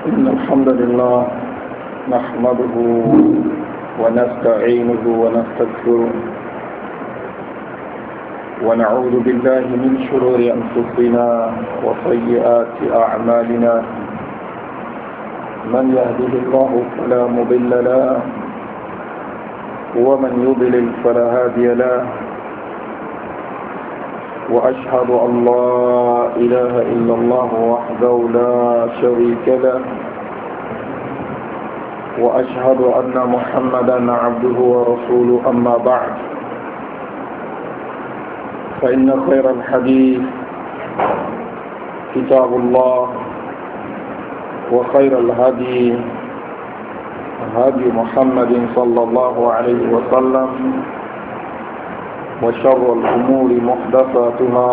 إن الحمد لله نحمده ونستعينه ونستغفره ونعوذ بالله من شرور أنفسنا وسيئات أعمالنا من يهده الله فلا مضل له ومن يضلل فلا هادي له وأشهد أن لا إله إلا الله وحده لا شريك له وأشهد أن محمدا عبده ورسوله أما بعد فإن خير الحديث كتاب الله وخير الهدي هدي محمد صلى الله عليه وسلم وشر الأمور محدثاتها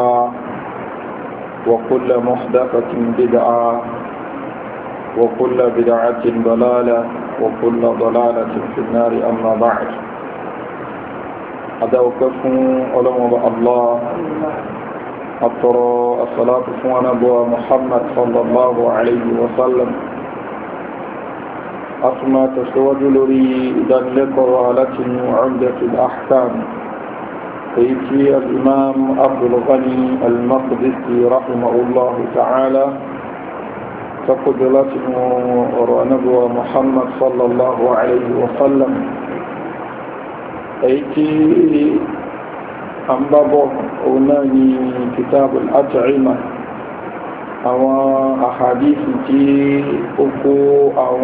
وكل محدثة بدعة وكل بدعة ضلالة وكل ضلالة في النار أما بعد أدعوكم علماء الله أطرى الصلاة ونبوة محمد صلى الله عليه وسلم أسمى تسود لري إذن لقرالة عمدة الأحكام فيتي الإمام عبد الغني المقدسي رحمه الله تعالى تقدلت ونبوة محمد صلى الله عليه وسلم أيتي أنبابه أولاني كتاب الأطعمة أو أحاديث تي أكو أو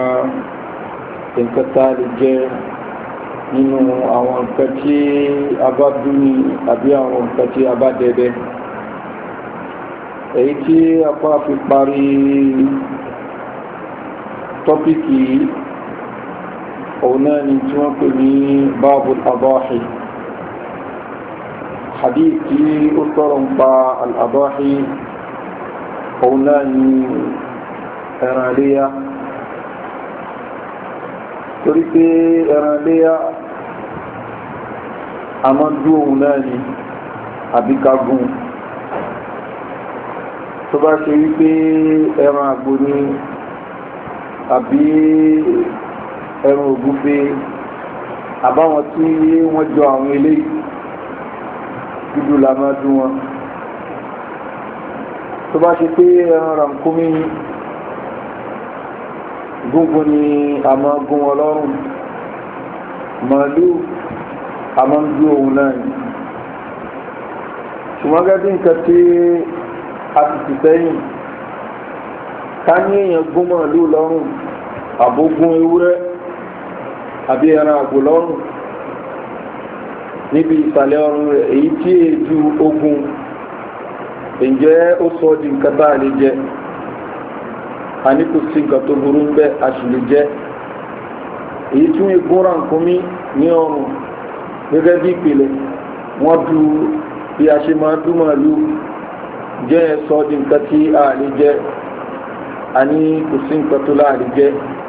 إنكتال الجير nínú àwọn nǹkan tí a bá dún ní àbí àwọn nǹkan tí a bá dẹ̀dẹ̀ èyí tí apá fi parí tọ́pìkì òun náà ni tí wọ́n pè ní báàbù al-adáhi hadith tí ó sọ̀rọ̀ ń pa al-adáhi òun náà ni ẹran léyá torí pé ẹran léyá àmọ́dú òun náà ni àbíkágún tó bá ṣe wípé ẹran àgbò ní àbí ẹran ògúnfe àbáwọn tí wọ́n jọ àwọn eléyìí dúdú la máa dún wọn tó bá ṣe pé ẹran rànkúmí gúngun ni a máa gún wọn lọ́rùn màálù a máa ń dú òun náà ni ṣùgbọ́n gẹ́gẹ́ bí nǹkan tí a ti ti sẹ́yìn ká ní èèyàn gún màálù lọ́rùn àbógún ewúrẹ́ àbí ẹran àgbò lọ́rùn níbi ìsàlẹ̀ ọrùn rẹ̀ èyí tí èjú ogun ǹjẹ́ ó sọ di nǹkan tá a lè jẹ a ní kò sí nǹkan tó burú ń bẹ́ a sì lè jẹ èyí tún egún rànkúnmí ní ọrùn gẹ́gẹ́ bí ìpìlẹ̀ wọ́n du bí a ṣe máa dún màálù jẹ́ sọ di nǹkan tí a lè jẹ a ní kò sí nǹkan tó láàrin jẹ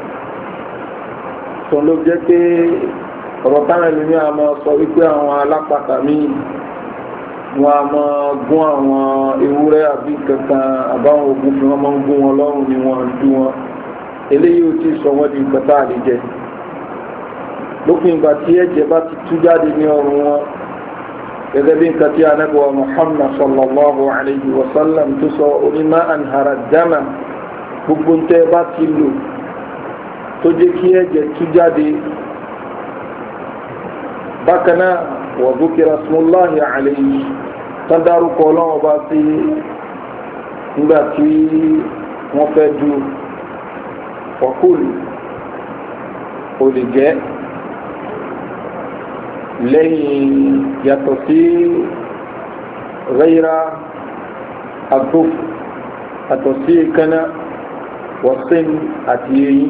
tó ló jẹ́ pé ọ̀rọ̀ táwọn ẹlòmíì a máa sọ wípé àwọn alápàtà míì wọn a máa gún àwọn ewúrẹ́ àbí kankan àbáwọn ogun fi wọn máa ń gún wọn lọ́rùn ni wọn dú wọn eléyìí ò tí sọ wọ́n di nǹkan tá a lè jẹ lópin ìgbà tí ẹ̀jẹ̀ bá ti tú jáde ní ọrùn wọn gẹ́gẹ́ bí nǹkan tí anábọ̀wá Muhammad sallallahu alayhi wa sallam tó sọ onímọ̀ anhara dama gbogbo ntẹ́ bá ti lò tó jẹ́ kí ẹ̀jẹ̀ tú jáde bákan náà wa dhukira ismullahi alayhi tán dárúkọ ọlọ́wọ́ bá sí nígbà tí wọ́n fẹ́ du ọkùnrin ó lè jẹ́ lẹ́yìn yàtọ̀ sí ghayra aduf àtọ̀ sí kaná wọ́sìn àti eyín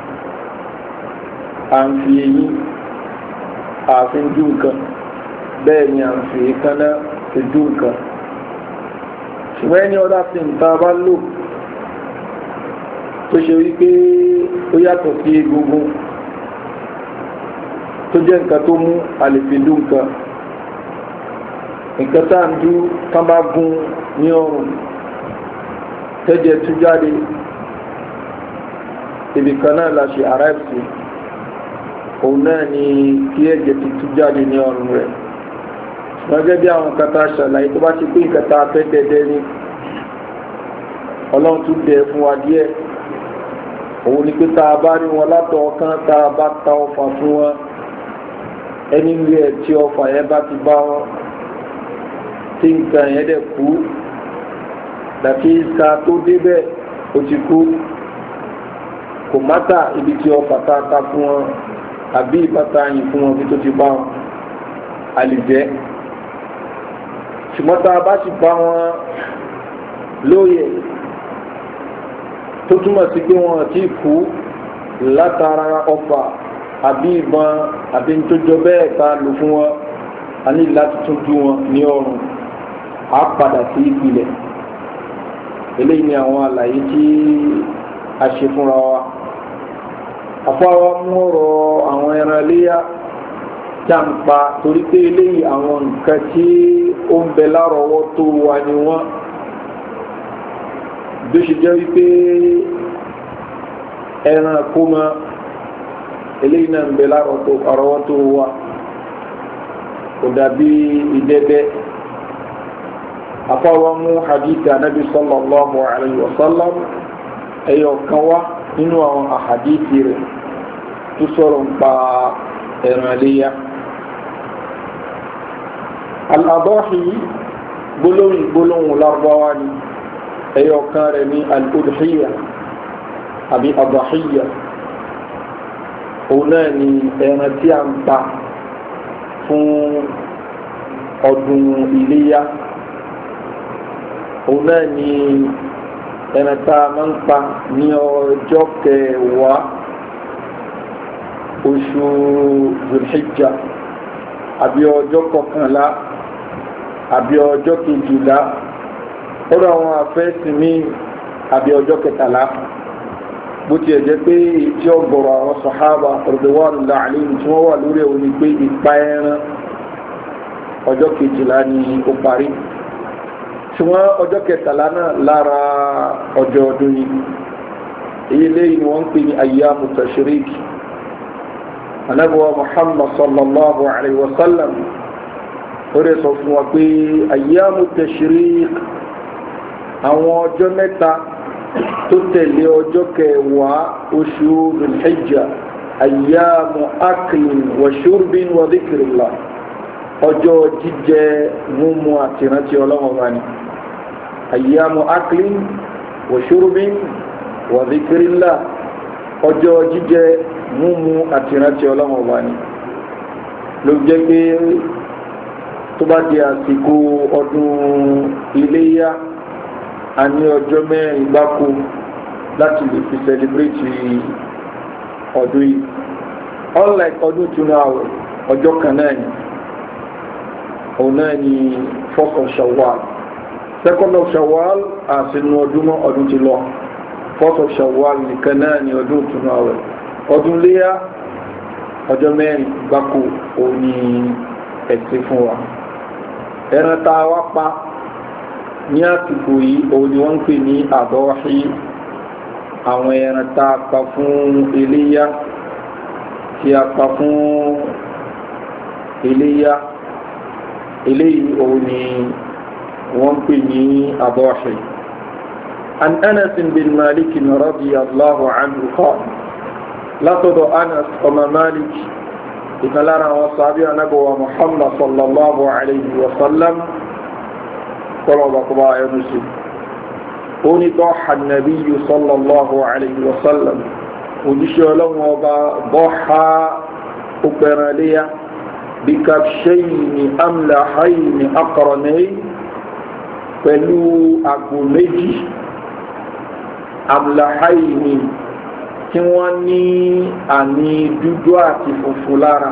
à ń fi eyín àfin dú nǹkan bẹ́ẹ̀ ni à ń fi kaná fi dú nǹkan ṣùgbọ́n ẹni ọ̀dá sí nǹkan bá lò tó ṣe wípé ó yàtọ̀ sí egungun tó jẹ́ nǹkan tó mú àlèfèdú nǹkan nǹkan tá à ń dú tán bá gún ní ọrùn tẹ́jẹ̀ tú jáde ibi kan náà la ṣe arrive sí òun náà ni kí ẹ̀jẹ̀ ti tú jáde ní ọrùn rẹ̀ gẹ́gẹ́ bí àwọn kata ṣàlàyé tó bá ti pín ìkẹta afẹ́ dẹ́dẹ́ ní ọlọ́run tún dẹ̀ fún wa díẹ̀ òun ni pé tá a bá rí wọn látọ̀ ọkàn tá a bá ta ọfà fún wọn ẹni rí ẹ̀ tí ọfà yẹn bá ti bá wọn tí nǹkan yẹn dẹ̀ kú dàbí ìka tó débẹ̀ ó ti kú kò mátà ibi tí ọfà tá a ta fún wọn àbí ìbáta yìí fún wọn bí tó ti bá wọn àlìjẹ́ ṣùgbọ́n tá a bá ti bá wọn lóye tó túmọ̀ sí pé wọn ti kú látara ọfà àbí ìbọn àbí tó jọ bẹ́ẹ̀ tá a lò fún wọn a ní láti tún dú wọn ní ọrùn á padà sí ìpìlẹ̀ eléyìí ni àwọn àlàyé tí a ṣe fúnra wa àfọwọ́ mú ọ̀rọ̀ àwọn ẹran iléyà jàǹpa torí pé eléyìí àwọn nǹkan tí ó ń bẹ lárọ̀ọ́wọ́tó wa ni wọ́n bí ó ṣe jẹ́ wípé ẹran kó mọ eléyìí náà ń bẹ lárọ̀ọ́wọ́tó wa kò dàbí ìdẹ́dẹ́ àfọwọ́ mú hadith anabi sallallahu alayhi wa sallam ẹ̀yọ̀ kan wá nínú àwọn àhàdíìsì rẹ̀ tó sọ̀rọ̀ ń pa ẹran iléyà al-adahi gbólóhùn lárúbáwá ni ẹyọ kan rẹ̀ ní al-udhiyya àbí adahiyya òun náà ni ẹran tí a ń pa fún ọdún iléyà òun náà ni ẹran tá a máa ń pa ní ọjọ́ kẹwàá oṣù zulhijja àbí ọjọ́ kọkànlá àbí ọjọ́ kejìlá ọ̀rọ̀ àwọn afẹ́sìn mi àbí ọjọ́ kẹtàlá bó tiẹ̀ jẹ́ pé tí ọ̀gọ̀rọ̀ àwọn sàhábà radiyallahu anhum tí wọ́n wà lórí ẹ̀ òní pé ìpa ẹran ọjọ́ kejìlá ni ó parí ṣùgbọ́n ọjọ́ kẹtàlá náà lára ọjọ́ ọdún yìí èyí lẹ́yìn wọ́n ń pè ní ayyamu tashrik anabuwa muhammad sallallahu alayhi wa sallam ó rẹ̀ sọ fún wa pé ayyamu tashrik àwọn ọjọ́ mẹ́ta tó tẹ̀lé ọjọ́ kẹwàá oṣù zulhijja ayyamu aklin wa shurbin wa dhikrillah ọjọ́ jíjẹ mímu àti ìrántí ọlọ́wọ́ bá ní ayyamu aklin wa shurbin wa dhikrillah ọjọ́ jíjẹ mímu àti ìrántí ọlọ́wọ́ bá ní ló jẹ́ pé tó bá di àsìkò ọdún iléyá a ní ọjọ́ mẹ́rin gbáko láti lè fi celebrate ọdún yìí unlike ọdún túnú àwẹ̀ ọjọ́ kan náà ni òun náà ni 1st of Shawwal 2nd of Shawwal àsìnú ọdún ti lọ 4th of Shawwal nìkan náà ni ọdún túnú àwẹ̀ ọdún léyá ọjọ́ mẹ́rin gbáko òun ni ẹ̀sìn fún wa ẹran tá a wá pa ní àsìkò yìí òun ni wọ́n ń pè ní àdọ́hí àwọn ẹran tá a pa fún iléyá tí a pa fún iléyá eléyìí òun ni wọ́n ń pè ní àdọ́hí. عن أنس بن مالك رضي الله عنه قال لا تدع أنس وما مالك إن لنا وصابي نبوة محمد صلى الله عليه وسلم قال بقباء ينسي قولي ضحى النبي صلى الله عليه وسلم ودشي لهم ضحى أبرالية بكبشين أملحين أقرنين pẹ̀lú àgbò méjì amlahaini tí wọ́n ní àmì dúdú àti funfun lára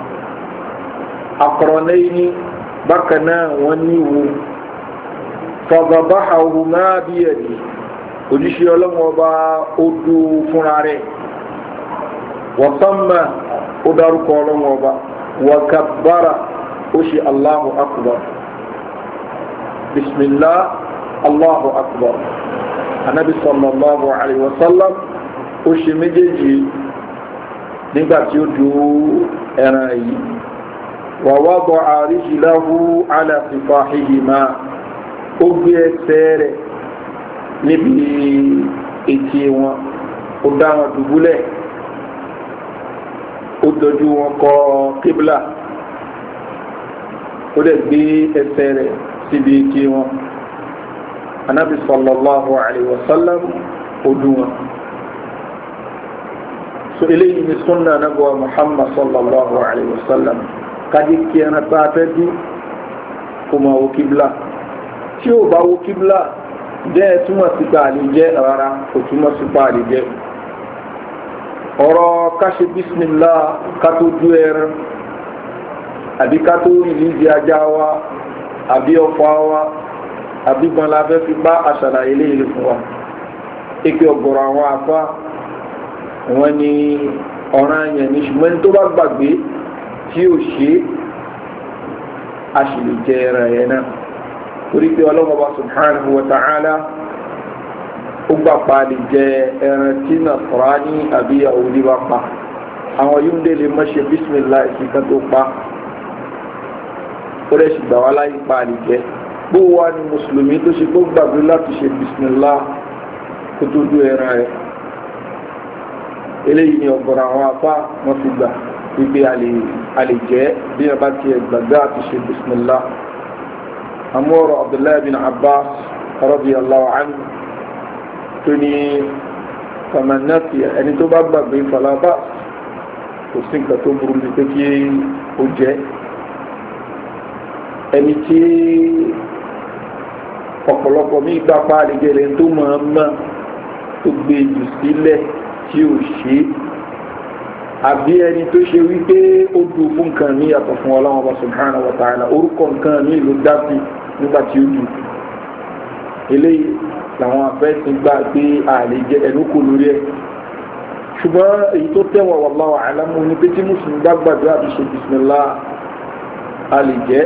aqranaini bákan náà wọ́n ní wo fadabahahuma biyadi òjíṣẹ́ ọlọ́wọ́ bá ó dú fúnra rẹ̀ wa samma ó dárúkọ ọlọ́wọ́ bá wa kabbara ó ṣe Allahu akbar bismillah Allahu akbar anabi sallallahu alayhi wa sallam ó ṣe méjèèjì nígbà tí ó du ẹran yìí wa wada'a rijlahu ala sifahihima ó gbé ẹsẹ̀ rẹ̀ níbi etí wọn ó dá wọn dùbúlẹ̀ ó dojú wọn kọ kíbla ó dẹ̀ gbé ẹsẹ̀ rẹ̀ síbi etí wọn anabi sallallahu alayhi wa sallam ó dùn wọn. So eléyìí ni sunna anabuwa muhammad sallallahu alayhi wa sallam kájí kí ẹran tá a fẹ́ dún kó máa wo kíbla tí ó bá wo kíbla jẹ́ túmọ̀ sí pa àlejẹ́ rárá kò túmọ̀ sí pa àlejẹ́ ọ̀rọ̀ káṣe bísmìlá kátó dú ẹran àbí kátó rìlíìsì ajá wa àbí ọ̀fọ̀ wa àbí gbọ́nla fẹ́ fi bá aṣàlàyé léèrè fún wa ike ọ̀gọ̀rọ̀ àwọn afá wọn ni ọ̀ràn yẹn ní ṣùgbọ́n tó bá gbàgbé tí ò ṣe a sì lè jẹ ẹran yẹn náà torí pé ọlọ́mọba subhanahu wa ta'ala ó gbà pa lè jẹ ẹran tí Nasrani àbí Yahudi bá pa àwọn yóò dé lè má ṣe bismillah ìsìnkan tó pa ó lè ṣì gbà wá láyé pa lè jẹ bó wà ní mùsùlùmí tó ṣe kó gbàgbé láti ṣe bismillah kó tó dú ẹran rẹ̀ eléyìí ni ọ̀gọ̀rọ̀ àwọn afá wọn fi gbà wípé a lè jẹ́ bí ẹ bá ti gbàgbé àti ṣe bismillah amúrò Abdullahi bin Abbas radiyallahu anhu tó ní famanati ẹni tó bá gbàgbé falaba kò sí nǹkan tó burú ní pé kí ó jẹ́ ẹni tí ọ̀pọ̀lọpọ̀ mi gbà pa àdìgẹ́lẹ̀ tó máa ń mọ̀ tó gbé jù sílẹ̀ tí ó ṣe àbí ẹni tó ṣe wípé ó dùn fún nǹkan ní yàtọ̀ fún Ọlọ́run wa subhanahu wa ta'ala orúkọ nǹkan ní ìlú dábì nígbà tí ó dùn eléyìí làwọn afẹ́sìn gbà pé àlè jẹ ẹnu kò lórí ẹ̀ ṣùgbọ́n èyí tó tẹ̀wọ̀n wallahu a'lamu ní pé tí mùsùlùmí bá gbàdúrà àti ṣe bismillah àlè jẹ́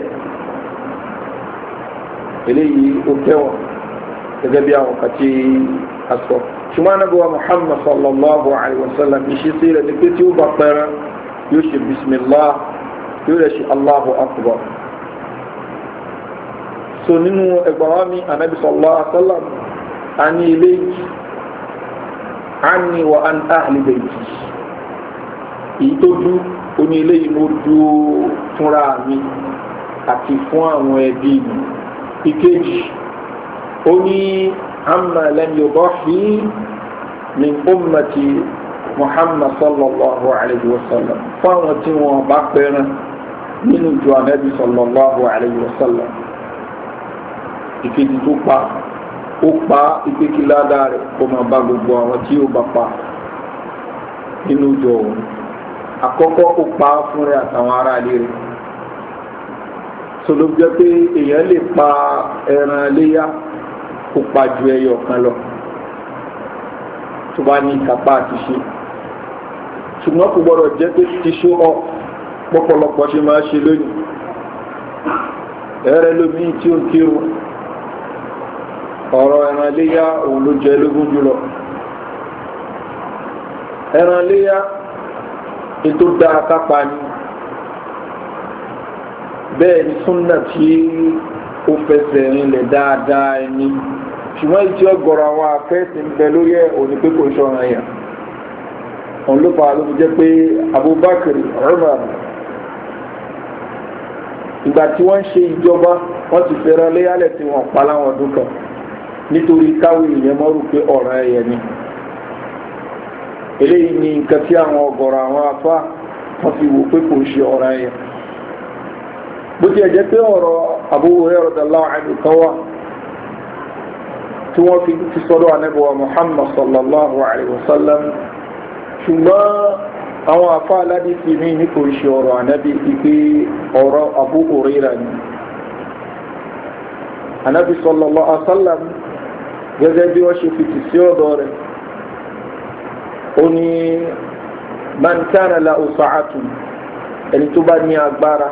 eléyìí ó tẹ̀wọ̀n gẹ́gẹ́ bí àwọn kàtí asọ ṣùgbọ́n anábíwá Muhammad sallallahu alayhi wa sallam ìṣesí rẹ̀ ní pé tí ó bá pẹ́rẹ́ yóò ṣe bismillah yóò rẹ̀ ṣe Allahu akbar so nínú ẹgbàá mi anábí sallallahu alayhi wa sallam a ní ilé anni wa an ahli bayti èyí tó dú ó ní ilé yìí mo dú fúnra mi àti fún àwọn ẹbí mi ìkejì ó ní amma lam yudahi min ummati Muhammad sallallahu alayhi wa sallam fáwọn tí wọn bá pẹran nínú ìjọ Ànábì sallallahu alayhi wa sallam ìkejì tó pa ó pa ìpékiládà rẹ̀ kó máa bá gbogbo àwọn tí ó bá pa nínú ìjọ òun àkọ́kọ́ ó pa fún rẹ̀ àtàwọn ará ilé rẹ̀ sọlọ jẹ́ pé èèyàn lè pa ẹran léyà kó pa ju ẹyọ kan lọ tó bá ní ìkápá àti ṣe ṣùgbọ́n kò gbọ́dọ̀ jẹ́ pé ti ṣó ọ pọ́pọ̀lọpọ̀ ṣe máa ṣe lónìí ẹ̀rẹ́ lómi tí ó ń kírun ọ̀rọ̀ ẹran léyà òun ló jẹ́ lógún jùlọ ẹran léyà ètò dáa kápá ni bẹ́ẹ̀ ni súnnà tí ó fẹsẹ̀ rinlẹ̀ dáadáa ẹni ṣùgbọ́n ìtí ọgọ̀rọ̀ àwọn afẹ́sì ń bẹ lórí ẹ̀ òní pé kò ṣọ́ra yà òun ló fà ló fi jẹ́ pé Abubakar Umar ìgbà tí wọ́n ń ṣe ìjọba wọ́n ti fẹ́ràn léyàlẹ̀ tí wọ́n pa láwọn ọdún kan nítorí káwé ìyẹn mọ́rù pé ọ̀ràn ẹ̀yẹ ni eléyìí ni nǹkan tí àwọn ọgọ̀rọ̀ àwọn afá wọ́n fi wò pé kò ṣe ọ̀ràn ẹ̀yẹ bó ti ẹ̀jẹ̀ pé ọ̀rọ̀ Abu Hurairah radiyallahu anhu kan wà tí wọ́n fi sọ́dọ̀ Ànábì wa Muhammad sallallahu alayhi wa sallam ṣùgbọ́n àwọn afá aládìsí mi ní kò ṣe ọ̀rọ̀ Ànábì ìpé ọ̀rọ̀ Abu Hurairah ni Ànábì sallallahu alayhi wa sallam gẹ́gẹ́ bí wọ́n ṣe fi tì sí ọ̀dọ̀ rẹ̀ ó ní man kana lahu sa'atun ẹni tó bá ní agbára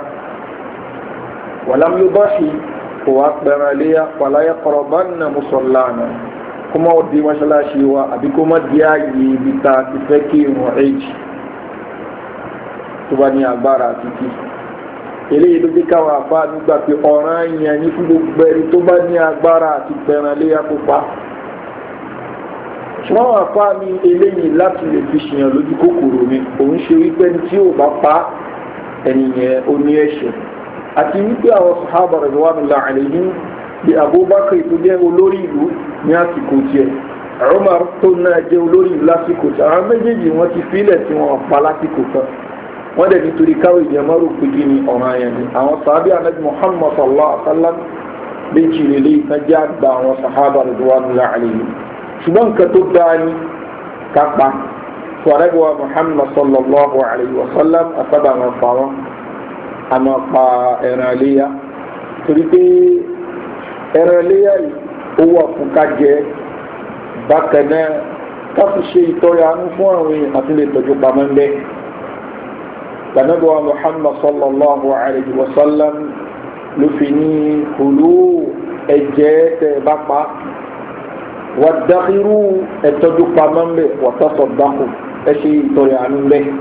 walam yudahi kò wá pẹ̀rẹ̀ léyà wala yaqrabanna musallana kó má di mọ́ṣáláṣí wa àbí kó má di ààyè ibi tá a ti fẹ́ kí ìrun èjì tó bá ní agbára títí eléyìí ló dé káwọn àfa nígbà pé ọ̀ràn yẹn ní fún gbogbo ẹni tó bá ní agbára àti pẹ̀ràn léyà pupa ṣùgbọ́n àwọn àfa ní eléyìí láti lè fi ṣèyàn lójú kòkòrò ni òun ṣe wípé tí ò bá pa ẹnìyẹn ó ní ẹ̀ṣẹ̀ àti wípé àwọn sàhábà radiyallahu anhum bí Abubakar tó jẹ́ olórí ìlú ní àsìkò tiẹ̀ Umar tó náà jẹ́ olórí ìlú lásìkò tí àwọn méjèèjì wọ́n ti fílẹ̀ tí wọ́n pa lásìkò kan wọ́n dẹ̀ nítorí káwé ìjẹmọ́rò péjì ní ọ̀ràn ayẹ̀ ni àwọn sàábí Ànábì Muhammad sallallahu alaihi wasallam méjì lélẹ́ ìtajà gba àwọn sàhábà radiyallahu anhum ṣùgbọ́n nǹkan tó dáa ní kápá tó Ànábì wa Muhammad sallallahu alaihi wasallam àtàbà àwọn pa wọn àmọ́ pa ẹran iléyà torí pé ẹran iléyà yìí ó wà fún ká jẹ bákan náà ká fi ṣe ìtọ́rẹ àánú fún àwọn èèyàn àti lè tọ́jú pamọ́ ń bẹ́ẹ̀. Ànábì Muhammad sallallahu alayhi wa sallam ló fi ní kùlú ẹ̀jẹ̀ tẹ̀ bá pa wàdàkìrú ẹ̀tọ́jú pamọ́ ń bẹ̀ wàtàsọ̀dákù ẹ̀ ṣe ìtọ́rẹ àánú ń bẹ̀.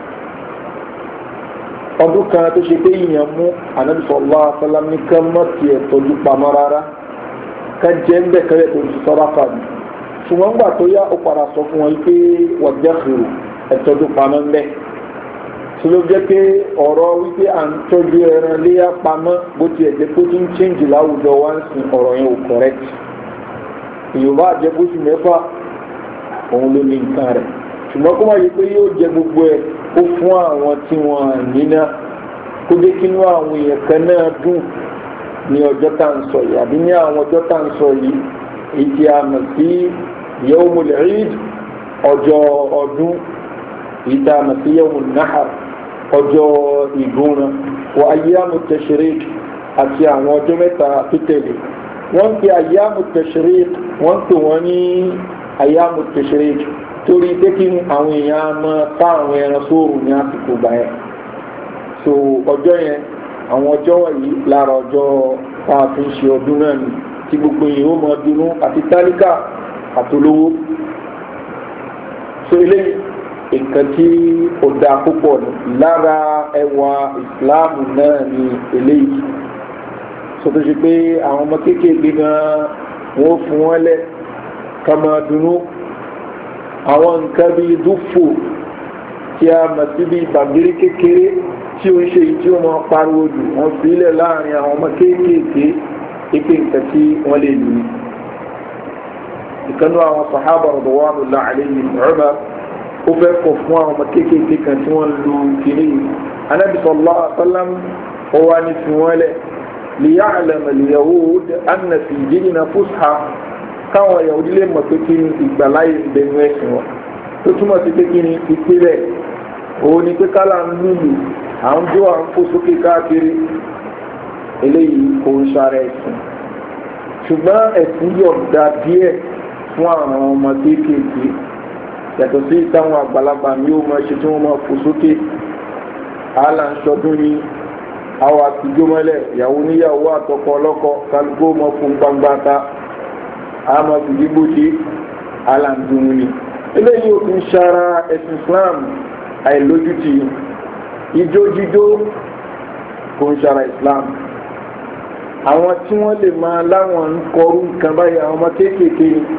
ọdún kan tó ṣe pé ìyàn mú Ànábì sallallahu alayhi wa sallam ní ká mọ́ tiẹ̀ tọ́jú pamọ́ rárá ká jẹ́ ń bẹ̀ kẹ́rẹ́ tó ti sọ́ra fàdí ṣùgbọ́n gbà tó yá ó padà sọ fún wọn pé wàdàkìrú ẹ̀tọ́jú pamọ́ ń bẹ̀ tí ló jẹ́ pé ọ̀rọ̀ wípé à ń tọ́jú ẹran léyà pamọ́ bó tiẹ̀ jẹ́ kó tún change láwùjọ wá ń sin ọ̀rọ̀ yẹn ò correct Yorùbá àjẹbóṣù mẹ́fà òun ló ní nǹkan rẹ̀ ṣùgbọ́n kó má yẹ pé yóò jẹ gbogbo ẹ̀ ó fún àwọn tí wọ́n níná kó jẹ́ kí inú àwọn èèyàn kan náà dùn ní ọjọ́ tá à ń sọ yìí àbí ní àwọn ọjọ́ tá à ń sọ yìí èyí a mọ̀ sí Yawmul Eid ọjọ́ ọdún èyí tá a mọ̀ sí Yawmun Nahar ọjọ́ ìgúnran wọ ayyamu tashriq àti àwọn ọjọ́ mẹ́ta tó tẹ̀lé wọ́n pe ayyamu tashriq wọ́n pè wọ́n ní ayyamu tashriq torí pé kí àwọn èèyàn máa pa àwọn ẹran sóòrùn ní àsìkò gbà yẹn so ọjọ́ yẹn àwọn ọjọ́ wọ̀nyí lára ọjọ́ tá a fi ń ṣe ọdún náà ni tí gbogbo èèyàn ó mọ dùnnú àti tálíkà àtolówó so eléyìí nǹkan tí ó da púpọ̀ ní lára ẹwà ìsìláàmù náà ní eléyìí so tó ṣe pé àwọn ọmọ kéékèèké gan wọ́n fún wọn lẹ̀ ká máa dunnú àwọn nǹkan bíi dúfò tí a mọ̀ sí bíi bàbírí kékeré tí ó ń ṣe tí ó máa pariwo jù wọ́n fi ilẹ̀ láàrin àwọn ọmọ kéékèèké ipe nǹkan tí wọ́n lè lù ní. ìkànnì àwọn sàhábà radiyallahu alayhim Umar ó fẹ́ kọ̀ fún àwọn ọmọ kéékèèké kan tí wọ́n lu kiri yìí Ànábì sallallahu alaihi wasallam ó wá ní fi wọ́n lẹ̀ liya'lama al-yahud anna fi dinina fusha káwọn Yahudi lè mọ̀ pé kí ni ìgbàláyè ìbẹ̀nu ẹ̀sìn wọn tó túmọ̀ sí pé kí ni ìpínlẹ̀ òun ni pé kálá ń lùlù à ń jó à ń fò sókè káàkiri eléyìí kò ń ṣàrẹ̀ ẹ̀sìn ṣùgbọ́n ẹ̀sìn yọ̀ǹda díẹ̀ fún àwọn ọmọ kéékèèké yàtọ̀ sí táwọn àgbàlagbà mi ó máa ṣe tí wọ́n máa fò sókè àálà ń ṣọdún ní àwọn àtijọ́ mọ́lẹ̀ ìyàwó níyàwó àtọkọ ọlọ́kọ kálukó máa fún gbangba ta àmọ́ fìdíbò ṣe àálà ń dùn ní. eléyìí ò fi ń ṣara ẹ̀sìn Islam àìlójútì ijó jíjó kò ń ṣara Islam àwọn tí wọ́n lè máa láwọn ń kọrú nǹkan báyìí àwọn ọmọ kéékèèké ni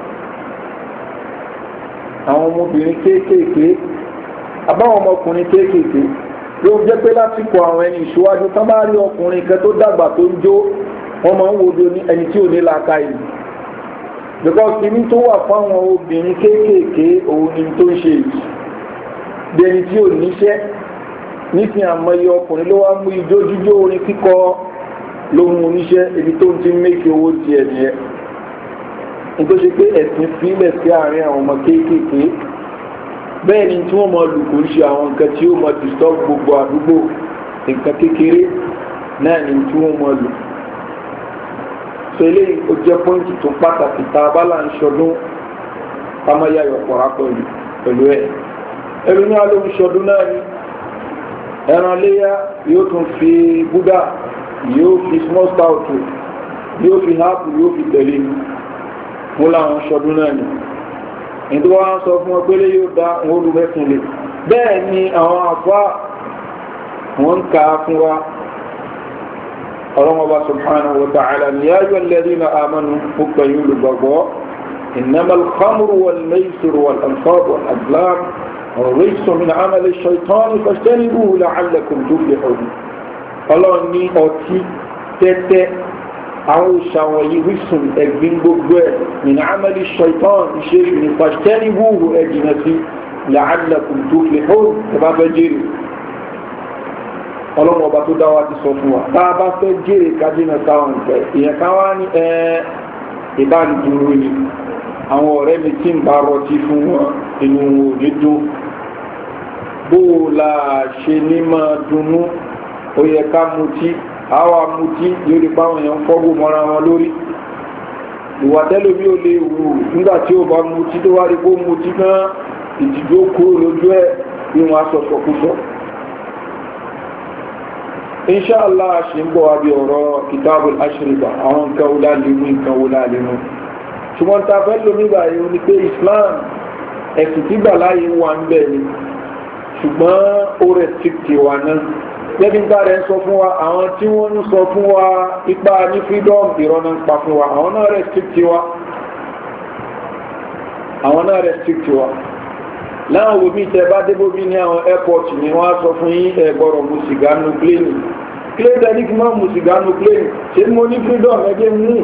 àwọn ọmọbìnrin kéékèèké àbáwọn ọmọkùnrin kéékèèké ló jẹ́ pé lásìkò àwọn ẹni ìṣíwájú tán bá rí ọkùnrin kan tó dàgbà tó ń jó wọ́n máa ń wo bí ẹni tí ò ní làákà yìí because kìíní tó wà fáwọn obìnrin kéékèèké òun ni tó ń ṣe yìí bí ẹni tí ò níṣẹ́ nísìnyí àmọye ọkùnrin ló wá mú ijó jíjó orin kíkọ ló mú oníṣẹ́ ibi tó ń ti méjì owó tiẹ̀ nìyẹn nítorí pé ẹ̀sìn fílẹ̀ sí àárín àwọn ọmọ kéékèèké bẹ́ẹ̀ ni tí wọ́n mọ lù kò ń ṣe àwọn nǹkan tí ó mọ disturb gbogbo àdúgbò nǹkan kékeré náà ni tí wọ́n mọ lù so eléyìí ó jẹ́ pọ́ǹtì tó pàtàkì tá a bá là ń ṣọdún ká má yá ìyọ̀pọ̀ra pẹ̀lú ẹ̀ ẹ̀rù ní alẹ́ òṣọdún náà ni ẹran léyà yóò tún fi búdà yóò fi small stout yóò fi háàpù yóò fi tẹ̀lé wọ́n láwọn ṣọdún náà ni ìdí wọ́n sọ fún ọgbẹ́lẹ́ yóò dá wọn olùmẹ́sìn lè bẹ́ẹ̀ ni àwọn àfá wọ́n ń ka fún wa ọlọ́mọba subhanahu wa ta'ala ni ya ayyuhal ladhina amanu púpẹ̀yìn olùgbàgbọ́ innamal khamru wal maisiru wal ansab wal azlam rijsun min amali shaytani fajtanibuhu la'allakum tuflihun ọlọ́run ní ọtí tẹ́tẹ́ àwọn òṣàwọ̀ yìí rísùn ẹ̀gbin gbogbo ẹ̀ min amali shaytan iṣẹ́ ìṣúni fajtanibuhu ẹ̀jìnà sí la'allakum tuflihun ẹ̀bá fẹ́ jẹ́rì ọlọ́run ọba tó dáwà ti sọ fún wa tá a bá fẹ́ jẹ́rì kájínà táwọn ìfẹ́ ìyẹn ká wá ní ìbánidúró ni àwọn ọ̀rẹ́ mi tí ń bá rọtí fún wọn inú òní dún bó la ṣe ní máa dunnú ó yẹ ká mutí àwa mutí yóò rí báwọn èèyàn fọ́gbó mọ́ra wọn lórí ìwà tẹ́lómi ò lè wù nígbà tí ó bá mutí tó wá rí kó mutí náà ìtìjú kúrò lójú ẹ̀ bí wọ́n á sọ̀sọ̀ kú sọ. inṣáàlá ṣe ń bọ̀ wá bí ọ̀rọ̀ kitabul ashriba àwọn nǹkan wo láàlínú nǹkan wo láàlínú ṣùgbọ́n ta fẹ́ lómi báyìí ó ní pé Islam ẹ̀sìn tí gbà láyé wà ń bẹ̀ ni ṣùgbọ́n ó restricti wa náà lẹ́bíńtà rẹ̀ ń sọ fún wa àwọn tí wọ́n ń sọ fún wa ipa ní freedom ìrọ́nà ń pa fún wa àwọn náà restricti wa láwọn òbí tẹ bá débò bí ní àwọn airport ni wọ́n á sọ fún yín ẹ̀gbọ́rọ̀ mu sìgá nu plane plane tẹ́ ní kí máa mu sìgá nu plane ṣé mo ní freedom ẹgbẹ́ mú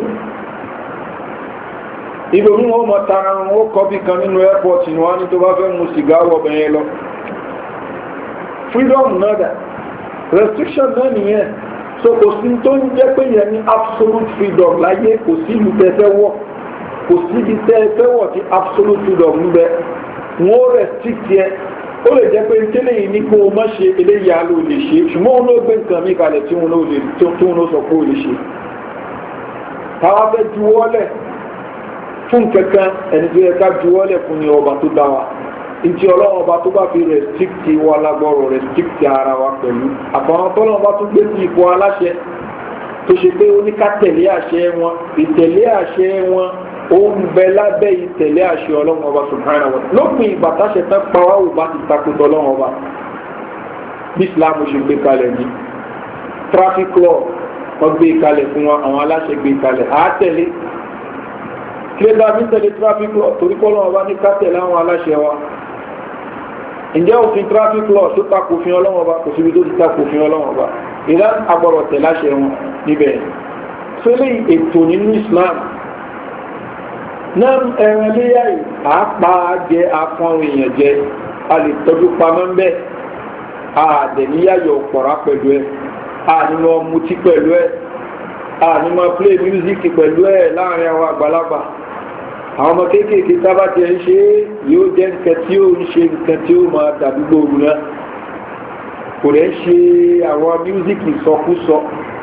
ibòmí wọn mọ tara wọn kọ́ bí kan nínú airport ni wọ́n á ní tó bá fẹ́ mu sìgá wọ̀ bẹ̀yẹn lọ freedom náà dà restriction náà nìyẹn so kò sí tó ń jẹ́ pé yẹn ní absolute freedom láyé kò sí ìlú tẹ́fẹ́ wọ̀ kò sí ibi tẹ́fẹ́ wọ̀ tí absolute freedom ń bẹ wọ́n restrict yẹ ó lè jẹ́ pé tẹ́lẹ̀ yìí ní kó o má ṣe eléyà ló lè ṣe ṣùgbọ́n wọn ló gbé nǹkan mi kalẹ̀ tí wọn ló sọ pé ó lè ṣe táwa fẹ́ juwọ́lẹ̀ fún kankan ẹni tó yẹ ká juwọ́lẹ̀ fún ni ọba tó dá wa ntí ọlọ́run ọba tó bá fi restrict wa lágbọ́rọ̀ restrict ara wa pẹ̀lú àfọwọ́n tọ́lọ́run ọba tó gbé sí ipò aláṣẹ tó ṣe pé ó ní ká tẹ̀lé àṣẹ wọn ìtẹ̀lé àṣẹ wọn ó ń bẹ lábẹ́ ìtẹ̀lé àṣẹ ọlọ́run ọba subhanahu wa lópin ìgbà táṣẹ tán pa wá ò bá ti takùtọ̀ ọlọ́run ọba bí Islam ṣe gbé kalẹ̀ ní traffic law wọ́n gbé kalẹ̀ fún wọn àwọn aláṣẹ gbé kalẹ̀ àátẹ̀lé kí ló dá bí tẹ̀lé traffic law torí kọ́ ọlọ́run ọba ní ká tẹ̀lé àwọn aláṣẹ wa ǹjẹ́ òfin traffic law tó takò òfin ọlọ́wọ́ bá kò síbi tó ti takò òfin ọlọ́wọ́ bá ìlànà agbọ̀rọ̀ tẹ̀ láṣẹ wọn níbẹ̀ sólè ètò nínú Islam náà ẹran léyà yìí àápa jẹ afọ́n èèyàn jẹ a lè tọ́jú pamọ́ ń bẹ́ àdẹ̀níyàyọ̀ ọ̀pọ̀ra pẹ̀lú ẹ̀ ànímọ̀ mutí pẹ̀lú ẹ̀ ànímọ̀ play music pẹ̀lú ẹ̀ láàrin àwọn àgbàlagbà àwọn ọmọ kéékèèké tábà tí ẹ ń ṣe yóò jẹ́ nǹkan tí ó ń ṣe nǹkan tí ó máa dàdúgbò òru náà kò rẹ̀ ń ṣe àwọn mísíkì sọkúsọ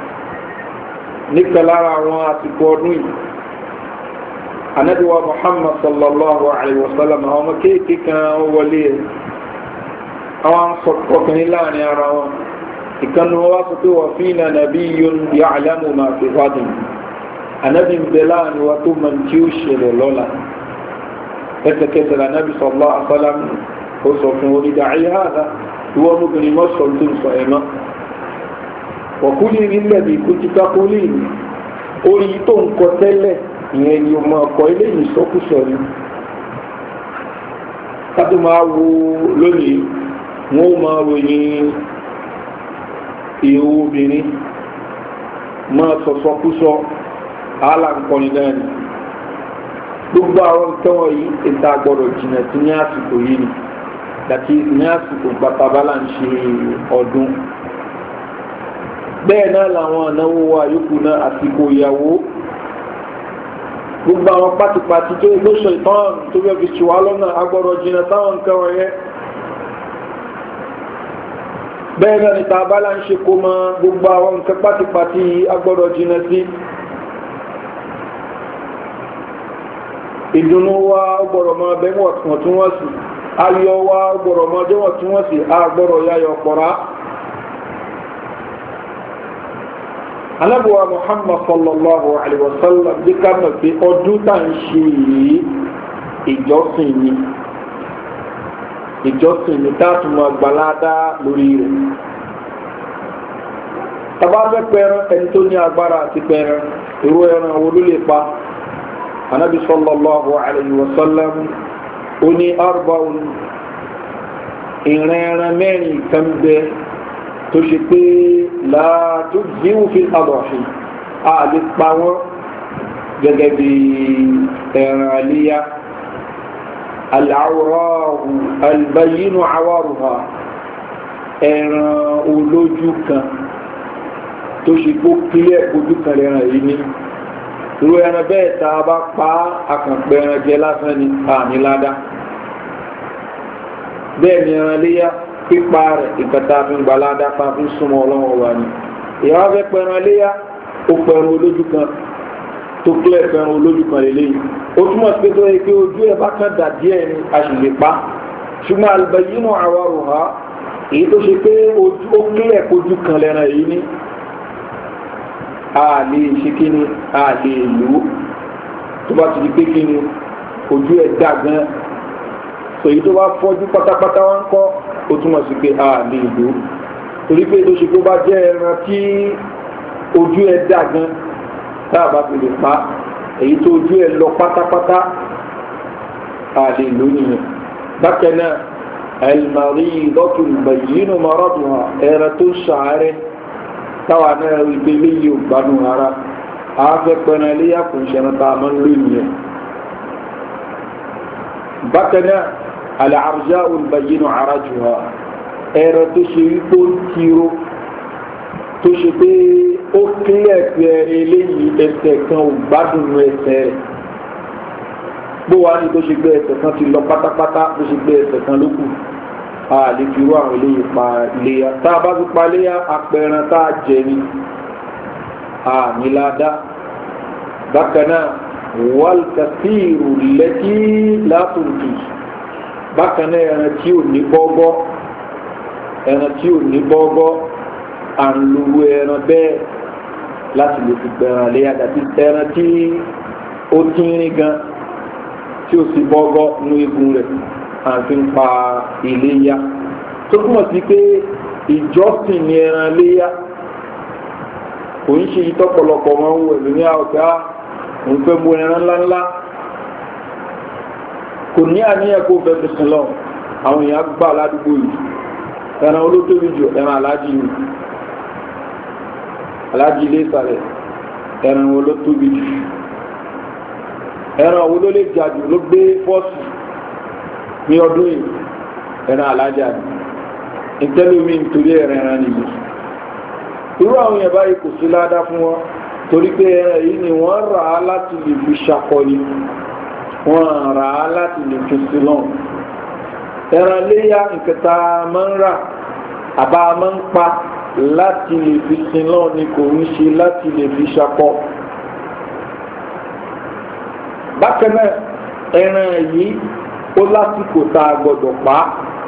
nípa lára àwọn àsìkò ọdún yìí anabiwa Muhammad sallallahu alayhi wa sallam àwọn ọmọ kéékèèké kan wọlé ẹ àwọn ọkùnrin láàrin ara wọn ìkànnì wọn wá sọ pé wà fínà nabiyyun ya'lamu ma fi ghadin anabi bela ni wa tó man tí ó ṣẹlẹ̀ lọ́la ẹsẹ̀kẹsẹ̀ anabi sallallahu alaihi wasallam ó sọ fún orí dàáyé hàdá ìwọ ọmọbìnrin mọ́ sọ tó ń sọ ẹ̀mọ́ wọ̀kúlì nílẹ̀ bí kú títà kúlì orí tó ń kọ tẹ́lẹ̀ ìyẹn ni ọmọ ọkọ̀ ilé ìsọkúsọ ni kátó máa wo lónìí wọn ó máa ròyìn ìhòòhò obìnrin máa sọ̀sọkúsọ aláǹkọrin náà ni gbogbo àwọn nǹkan wọ̀nyí ìta gbọ́dọ̀ jìnà sí ní àsìkò yìí ni dàtí ní àsìkò gbàtàbálà ń ṣe ọdún bẹ́ẹ̀ náà làwọn ànáwó wa yòókù náà àsìkò ìyàwó gbogbo àwọn pátipàti tó igbó ṣe ìtàn tó fẹ́ fi ṣùwá lọ́nà agbọ́dọ̀ jìnà sáwọn nǹkan wọ̀nyẹn bẹ́ẹ̀ náà ni tàbálà ń ṣe kó mọ gbogbo àwọn nǹkan pátipàti agbọ́dọ̀ jìnà sí ìdùnnú wa gbọ́dọ̀ máa bẹ́ wọ̀túnwọ̀sì ayọ̀ wa gbọ́dọ̀ máa jẹ́ wọ̀túnwọ̀sì a gbọ́dọ̀ yayọ̀ pọ̀rá alábùwà Muhammad sallallahu alaihi wasallam bí ká mọ̀ pé ọdún tá ń ṣe yìí ìjọsìn ni táàtùmọ̀ àgbàládá lórí rẹ̀. tàbá fẹ́ pẹran ẹni tó ní agbára àti pẹran irú ẹran wo ló lè pa anábi sallallahu alaihi wasallam ó ní arba'un ìrìn ẹran mẹ́rin kan bẹ tó ṣe pé láàtú jíwú fi àbọ̀ṣì a lè pa wọ́n gẹ́gẹ́ bí ẹran àlíyá al-awrahu al-bayyinu awaruha ẹran olójú kan tó ṣe kó kílẹ̀ ojú kan lẹ́ran yìí ní irú ẹran bẹ́ẹ̀ tá a bá pa akànpẹ̀ ẹran jẹ lásán ní àníládá bẹ́ẹ̀ ni ẹran léyá pípa rẹ̀ ìkẹta fi ń gbaládá pa fún súnmọ́ ọlọ́wọ́ wa ni ìyàwó fẹ́ pẹran léyá ó pẹran olójú kan tó kílẹ̀ pẹran olójú kan lélẹ́yìn ó túmọ̀ sí pé tó yẹ pé ojú ẹ̀ bá kàn dà díẹ̀ ni a sì lè pa ṣùgbọ́n al-bayyinu awaruha èyí tó ṣe pé ó kílẹ̀ ojú kan lẹ́ran yìí ní a lè ṣe kí ni a lè lò ó tó bá ti di pé kí ni ojú ẹ̀ dà gan èyí tó bá fọ́jú pátápátá wọn kọ́ ó túmọ̀ sí pé a lè lò ó torí pé tó ṣe kó bá jẹ́ ẹran tí ojú ẹ̀ dà gan tá a bá fi lè pa èyí tó ojú ẹ̀ lọ pátápátá a lè lò ó nìyẹn bákan náà al-maridatu al-bayyinu maraduha ẹran tó ṣàárẹ̀ táwa náà rí pé léyìí ò gbádùn ara àáfẹ́ pẹ̀rẹ̀ léyà kò ń ṣẹ̀rẹ̀ tá a máa ń lò yẹn. bákan náà al-arja'u al-bayyinu arajuha ẹ̀rọ tó ṣe wípé ó tiro tó ṣe pé ó kílẹ̀ pé eléyìí ẹsẹ̀ kan ò gbádùn ẹsẹ̀ rẹ̀ bó wàá ní tó ṣe gbé ẹsẹ̀ kan ti lọ pátápátá tó ṣe gbé ẹsẹ̀ kan ló kù a lè fi rú àwọn eléyìí pa léyà tá a bá fi pa léyà apẹran tá a jẹ ni a ní ládá bákan náà wal kathiru lati la tunqi bákan náà ẹran tí ò ní bọ́gọ́ à ń lu ẹran bẹ́ẹ̀ láti lè fi pẹran léyà dàbí ẹran tí ó tínrín gan tí ó sì bọ́gọ́ nú igun rẹ̀ àti ń pa iléyá tó túmọ̀ sí pé ìjọsìn ní ẹran léyá kò ń ṣe ìtọ́pọ̀lọpọ̀ máa ń wò ẹ̀lú ní àwọ̀ká òun fẹ́ mú ẹran ńláńlá kò ní àníyàn kó fẹ́ fi sin lọ àwọn èèyàn gbà ládùúgbò yìí ẹran olótóbi jù ẹran aláàjì ni aláàjì ilé ìsàlẹ̀ ẹran olótóbi jù ẹran wo ló lè jà jù ló gbé fọ́ọ̀sì ní ọdún yìí ẹran alájà ni ìtẹ́lómi nítorí ẹran nìyí irú àwọn yẹn báyìí kò sí ládá fún wọn torí pé ẹran yìí ni wọ́n rà á láti lè fi ṣàkọlì wọ́n rà á láti lè fi sílọ̀n ẹran léyà nkẹta máa ń rà àbá máa ń pa láti lè fi sílọ̀n ni kò ń ṣe láti lè fi ṣàkọ bákan náà ẹran yìí ó lásìkò tá a gbọdọ̀ pa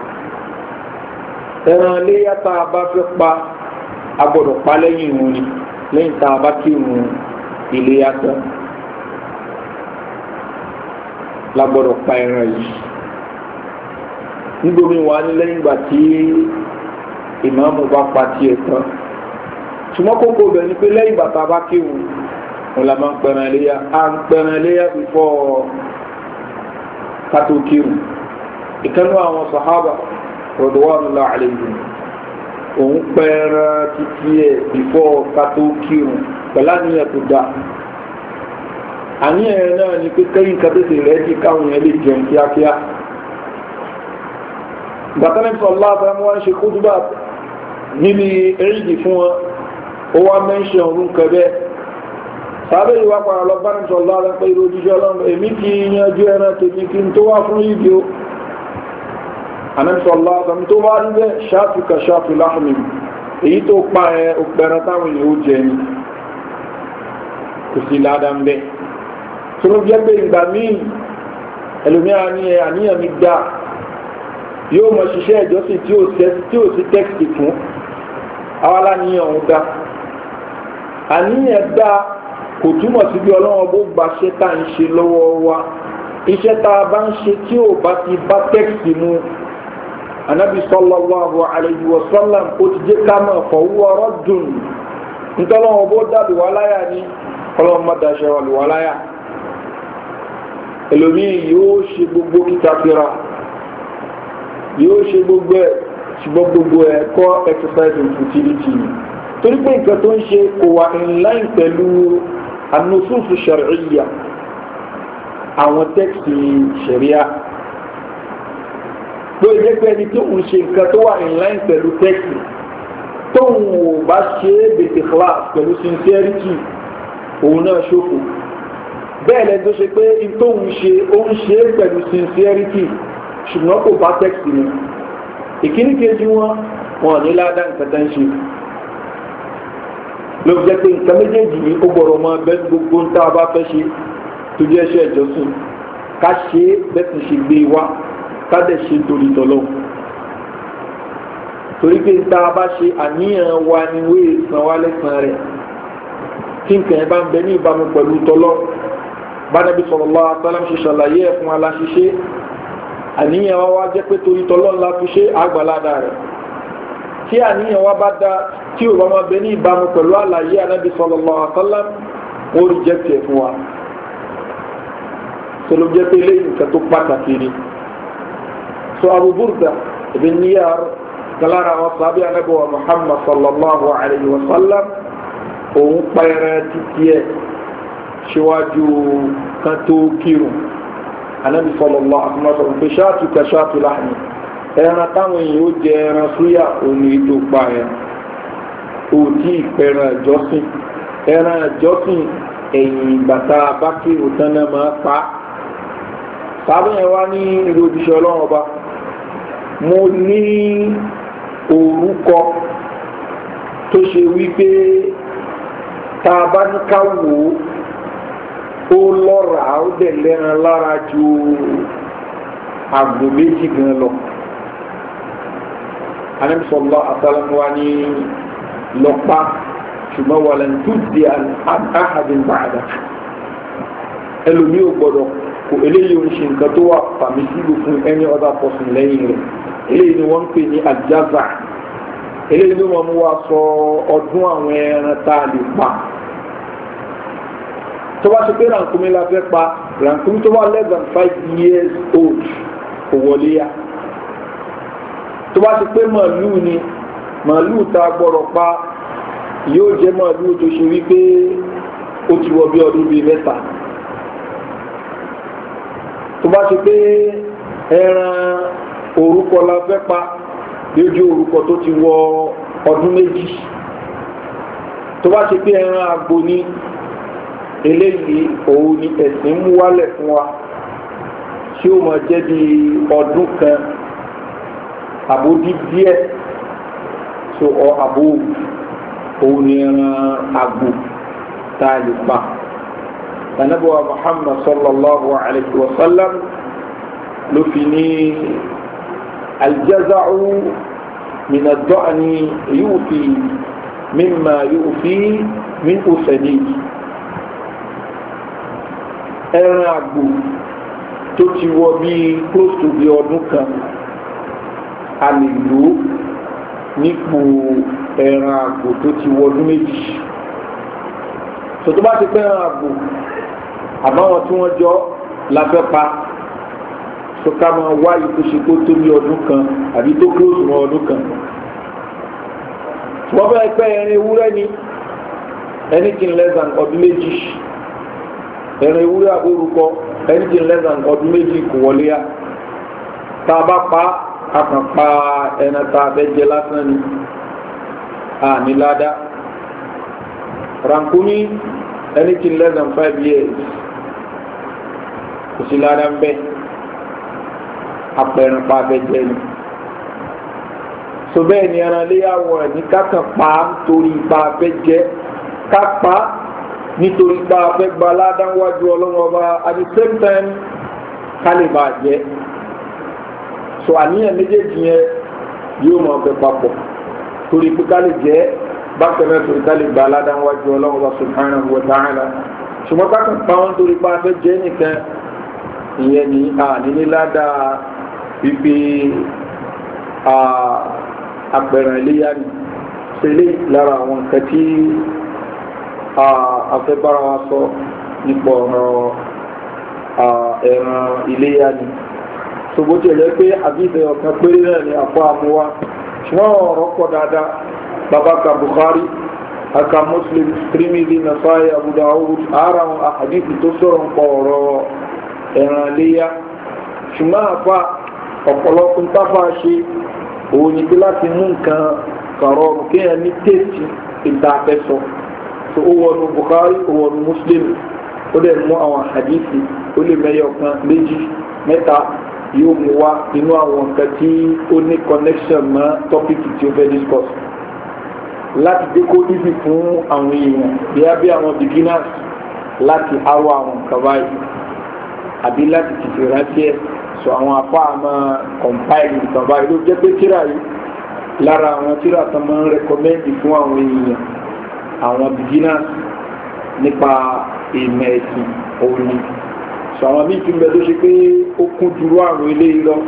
ẹran léyà tá a bá fẹ́ pa a gbọdọ̀ pa lẹ́yìn ìrun ni lẹ́yìn tá a bá kírun iléyá tán la gbọdọ̀ pa ẹran yìí nígbòmí wà ní lẹ́yìn ìgbà tí ìmáàmù bá pa tiẹ̀ tán ṣùgbọ́n kókó bẹ̀ ni pé lẹ́yìn ìgbà tá a bá kírun wọn la máa ń pẹran léyà à ń pẹran léyà before kátó kírun ìkànnì àwọn sàhábà radwanullahi alayhim òun pẹ̀rẹ̀ títí ẹ̀ before kátó kírun pẹ̀lú àníyàn tó dá àníyàn náà ni pé kẹ́yìn kátẹ́sì rẹ̀ ti káwọn yẹn lè jẹun kíákíá gbàtánẹ́ sọ̀lá àtàwọn wọn ṣe kúdúbà níbi eréjì fún wọn ó wá mẹ́ńṣẹ̀ òun kẹ́bẹ́ sábẹ́ ìwà padà lọ bá ní sọ̀lá àtàwọn ìrò òjíṣẹ́ ọlọ́run èmi ti yanjú ẹran tèmi kí n tó wá fún ìdí o àmẹ́sọ̀lá àtàwọn tó wá níbẹ̀ ṣáàtù ka ṣáàtù láhùnmí èyí tó pa ẹ òpẹran táwọn èèyàn ó jẹ ni kò sí ládàá ń bẹ tó ló jẹ́ pé ìgbà míì ẹlòmíà ní ẹ àníyàn mi dá yóò mọ ṣiṣẹ́ ìjọsìn tí ò sí tẹ́kìtì fún àwọn aláníyàn òun dá àníyàn dá kò túmọ̀ sí bí ọlọ́wọ́ bó gba ṣẹ́ tá à ń ṣe lọ́wọ́ wa iṣẹ́ tá a bá ń ṣe tí ò bá ti bá tẹ́kìtì mu anabi sallallahu alayhi wa sallam ó ti jẹ́ ká mọ̀ fọwọ́ raddun ntọ́lọ́wọ́ bó dàbí wà láyà ní ọlọ́wọ́ má daṣẹ́ wà lù wà láyà ẹlòmíì yóò ṣe gbogbo kìtàkìrà yóò ṣe gbogbo ẹ̀ ṣùgbọ́n gbogbo ẹ̀ kọ́ exercise in futility torí pé nǹkan tó ń ṣe kò wà in line pẹ̀lú an-nusus shar'iyya àwọn tẹ́kìtì ṣẹ̀ríà ló jẹ́ pé ẹni tó ń ṣe nǹkan tó wà in line pẹ̀lú tẹ́kìtì tóun ò bá ṣe é bètè class pẹ̀lú sincerity òun náà ṣòfò bẹ́ẹ̀ lẹ́ni tó ṣe pé tóun ṣe ó ń ṣe é pẹ̀lú sincerity ṣùgbọ́n kò bá tẹ́kìtì ni ìkíní kejì wọn ní ládàá nǹkan tán ṣe ló jẹ́ pé nǹkan méjèèjì ní ó gbọ́dọ̀ mọ bẹ́ẹ̀ gbogbo ń tá a bá fẹ́ ṣe tó jẹ́ iṣẹ́ ìjọsìn ká ṣe é bẹ́ẹ̀ sì ṣe gbé wá ká dẹ̀ ṣe torí tọ́lọ́ torí pé ń tá a bá ṣe àníyàn wa ni wéè san wá lẹ́sàn rẹ̀ tí nǹkan ẹ̀ bá ń bẹ ní ìbámu pẹ̀lú tọ́lọ́ bá Nábì sallallahu alaihi wasallam ṣe ṣàlàyé ẹ̀ fún aláṣiṣẹ́ àníyàn wa wá jẹ́ pé torí tọ́lọ́ ńlá fi ṣe àgbàládà rẹ̀ tí àníyàn wa bá dá tí ò bá máa bẹ ní ìbámu pẹ̀lú àlàyé Ànábì sallallahu alaihi wasallam ó rí jẹ́ tiẹ̀ fún wa tó ló jẹ́ pé lẹ́yìn nǹkan tó pàtàkì ni so Abu Burda ibn Niyar galára àwọn sábẹ́ Ànábì wa Muhammad sallallahu alaihi wasallam òun pẹ̀rẹ̀ títí ẹ̀ ṣíwájú kan tó kírun Ànábì sallallahu alaihi wasallam pé ṣáàtù ka ṣáàtù láàmì ẹran táwọn èèyàn ó jẹ ẹran súyà òní ètò pa ẹ̀ òtí ìpẹ̀rẹ̀ ìjọsìn ẹran ìjọsìn ẹ̀yìn ìgbàta bá kí òtán náà máa pa sábẹ́ yẹn wá ní ìlú òjíṣẹ́ ọlọ́run ọba mo ní orúkọ tó ṣe wípé tá a bá ní ká wò ó lọ́ra ó dẹ̀ lẹ́ran lára ju àgbò méjì gan lọ anamisọlọ asalamuwa ní lọ́pàá ṣùgbọ́n wà lẹ́nu tó di àhàdín bàdà ẹlòmíì ò gbọ́dọ̀ kò eléyìí ò ń ṣe nǹkan tó wà pàmísìlù fún any other person lẹ́yìn rẹ̀ eléyìí ni wọ́n ń pè ní àjáza eléyìí ló mọ̀ mú wa sọ ọdún àwọn ẹran tá a lè pa tó bá ṣe pé rànkúmí la fẹ́ pa rànkúmí tó wà less than 5 years old kò wọlé yá tó bá ṣe pé màálù ni màálù tá a gbọ́dọ̀ pa yóò jẹ́ màálù tó ṣe wípé ó ti wọ bí ọdún bíi mẹ́ta tó bá ṣe pé ẹran orúkọ la fẹ́ pa lójú orúkọ tó ti wọ ọdún méjì tó bá ṣe pé ẹran àgbò ní eléyìí òun ni ẹ̀sìn mú wálẹ̀ fún wa tí ó máa jẹ́ bí ọdún kan àbódí díẹ̀ so ọ àbó òun ni ẹran àgbò tá a lè pa tanabuwa Muhammad sallallahu alaihi wa sallam ló fi ní aljaza'u min ad-da'ni yufi mimma yufi min usani ẹran àgbò tó ti wọ bí close to bí ọdún kan a lè lò nípò ẹran àgbò tó ti wọ ọdún méjì so tó bá ti pẹ́ ẹran àgbò àbáwọn tí wọ́n jọ la fẹ́ pa so ká máa wáyé tó ṣe kó tó bí ọdún kan àbí tó close mọ́ ọdún kan wọ́n fẹ́ pẹ́ ẹran ewúrẹ́ ni anything less than ọdún méjì ẹran ewúrẹ́ àbórúkọ anything less than ọdún méjì kò wọlé yá tá a bá pa a kàn pa ẹran tá a fẹ́ jẹ lásán ni a ní ládàá rankumi anything less than 5 years kò sí ládàá ń bẹ apẹ̀rẹ̀ pa fẹ́ jẹ ni so bẹ́ẹ̀ ni ẹran léyàwó ẹ̀ ní kákan pa nítorí pa fẹ́ jẹ ká pa nítorí pa fẹ́ gba ládàáwájú ọlọ́wọ́ ọba at the same time ká lè bàa jẹ so àníyàn méjèèjì yẹn yóò máa fẹ́ papọ̀ torí pé ká lè jẹ bákan náà torí ká lè gba aládàáwájú ọlọ́run wa subhanahu wa ta'ala ṣùgbọ́n kákan pa wọn torí pa afẹ́ jẹ́ nìkan ìyẹn ní àníní ládàá wípé àpẹẹrẹ iléyà ni ṣẹlẹ̀ lára àwọn nǹkan tí afẹ́bára wa sọ nípa ọ̀rọ̀ ẹ̀ràn iléyà ni ṣùgbọ́n tí ẹ̀jẹ̀ pé àbíṣe ọ̀kan péré náà ni àpò àmúwá ṣùgbọ́n ọ̀rọ̀ pọ̀ dáadáa bàbá ka Bukhari aka Muslim Tirmidhi Nasai Abu Dawud ara àwọn àhàdìsì tó sọ̀rọ̀ ń pọ̀ ọ̀rọ̀ ẹ̀ràn iléyà ṣùgbọ́n àfa ọ̀pọ̀lọpọ̀ táfà ṣe òun ni pé láti mú nǹkan kọ̀rọ̀ kéèyàn ní tèèsì ìta àfẹ́sọ tó ó wọnú Bukhari ó wọnú Muslim ó dẹ̀ mú àwọn àhàdìsì ó lè mẹ́yọ kan méjì mẹ́ta yóò mú wá inú àwọn nǹkan tí ó ní connection mọ́ tọ́pìkì tí ó fẹ́ discuss láti dé kó easy fún àwọn èèyàn bí àwọn beginners láti awọ àwọn nǹkan báyìí àbí láti tètè rántí ẹ̀ sọ àwọn apá àmọ́ compile nǹkan báyìí ló jẹ́ pé tíra yìí lára àwọn tíra tó máa ń recommend fún àwọn èèyàn àwọn beginners nípa ìmọ̀ ẹ̀sìn òun ni sọ àwọn míì tún bẹ tó ṣe pé ó kún dúró àrùn eléyìí lọ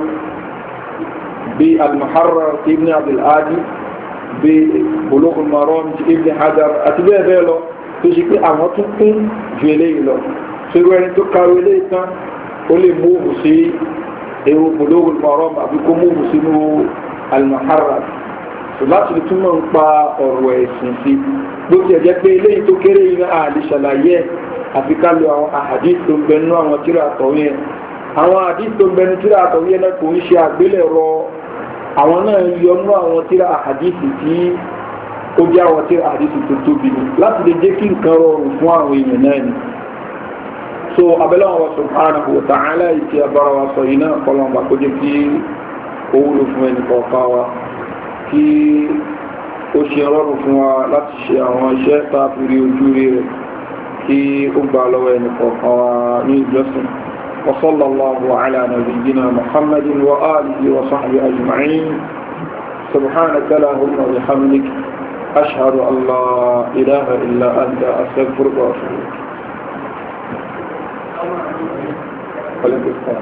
bí al-Muharrar ibn Abdul Hadi bí Bulughul Maram ibn Hajar àti bẹ́ẹ̀ bẹ́ẹ̀ lọ tó ṣe pé àwọn tún kún ju eléyìí lọ ṣerú ẹni tó kàwé eléyìí tán ó lè múùbù sí ewu Bulughul Maram àbí kó múùbù sínú al-Muharrar láti lè túnmọ̀ ń pa ọ̀rọ̀ ẹ̀sìn sí bó ti ẹ̀jẹ́ pé eléyìí tó kéré yìí náà lè ṣàlàyé àfi ká lo àwọn àhàdís tó ń bẹnu àwọn tírà àtọ̀wé yẹn àwọn àhàdís tó ń bẹnu tírà àtọ̀wé yẹn náà kò ń ṣe àgbélẹ̀rọ àwọn náà yọnú àwọn tírà àhàdís tí ó jẹ́ àwọn tírà àhàdís tó tóbi ni láti lè jẹ́ kí nǹkan rọrùn fún àwọn èèyàn náà ni so abẹ́lẹ́ wọn subhanahu wa ta'ala ìtì abára wa sọ yìí náà kọ́lọ́mbà kó jẹ́ kí ó wúlò fún ẹnì kọ̀ọ̀kan wa kí ó ṣe rọrùn fún wa láti ṣe àwọn iṣẹ́ tààfìrí ojú rẹ̀ kí ó gbà lọ́wọ́ ẹni kọ̀ọ̀kan wa ní ìjọsìn wa sallallahu ala nabiyyina muhammadin wa alihi wa sahbihi ajma'in subhanaka allahumma wa bihamdik ashhadu an la ilaha illa anta astaghfiruka wa atubu ilayk.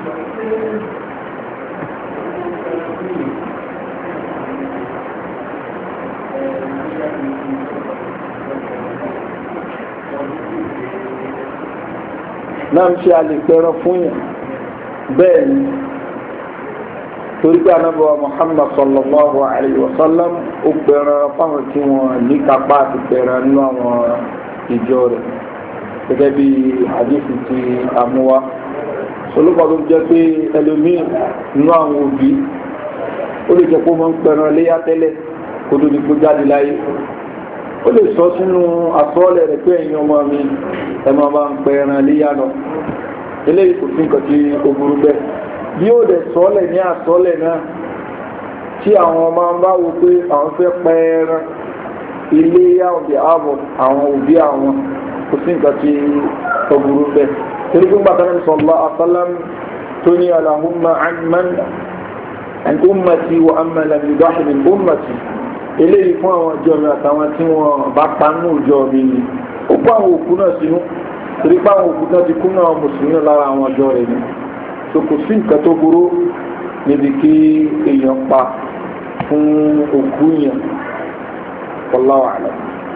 náà ń ṣe àlèpẹ̀rọ fún yàn bẹ́ẹ̀ ni torí pé anábọ̀wá Muhammad sallallahu alayhi wa sallam ó pẹ̀rọ fáwọn tí wọ́n ní kápá àti pẹ̀rọ nínú àwọn ìjọ rẹ̀ gẹ́gẹ́ bí àdìsí ti àmúwá solúkọ tó jẹ́ pé ẹlòmíì nínú àwọn òbí ó lè jẹ́ pé ó máa ń pẹ̀rọ léyà tẹ́lẹ̀ kó tó di kó jáde láyé ó lè sọ sínú àsọ́ọ̀lẹ̀ rẹ̀ pé ẹ̀yin ọmọ mi ẹ máa bá ń pẹ ẹran léyà lọ eléyìí kò sí nǹkan tí ó burú bẹ́ẹ̀ bí ó dẹ̀ sọ́ọ̀lẹ̀ ní àsọ́ọ̀lẹ̀ náà tí àwọn ọmọ bá wo pé àwọn fẹ́ pẹ ẹran iléyà òbí ààbọ̀ àwọn òbí àwọn kò sí nǹkan tí ó burú bẹ́ẹ̀ torí pé bàtà náà sallallahu alaihi wasallam tó ní Allahumma an ummati wa amma lam yudahi min ummati eléyìí fún àwọn ọjọ́ mi àtàwọn tí wọ́n bá panú ọjọ́ mi ni ó kó àwọn òkú náà sínú torí pé àwọn òkú náà ti kú náà mùsùlùmí náà lára àwọn ọjọ́ rẹ̀ ni so kò sí nǹkan tó burú níbi kí èèyàn pa fún òkú yẹn wallahu a'lam.